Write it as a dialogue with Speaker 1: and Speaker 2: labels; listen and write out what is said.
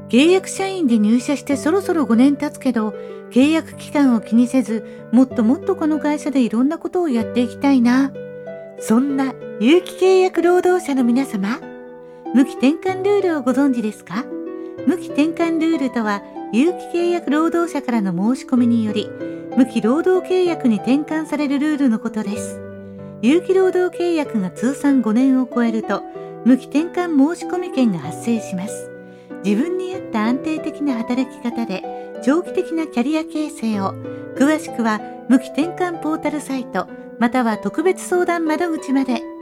Speaker 1: 契約社員で入社してそろそろ5年経つけど、契約期間を気にせず、もっともっとこの会社でいろんなことをやっていきたいな。そんな有期契約労働者の皆様、無期転換ルールをご存知ですか？無期転換ルールとは、有期契約労働者からの申し込みにより、無期労働契約に転換されるルールのことです。有期労働契約が通算5年を超えると、無期転換申し込み権が発生します。自分に合った安定的な働き方で長期的なキャリア形成を、詳しくは無期転換ポータルサイトまたは特別相談窓口まで。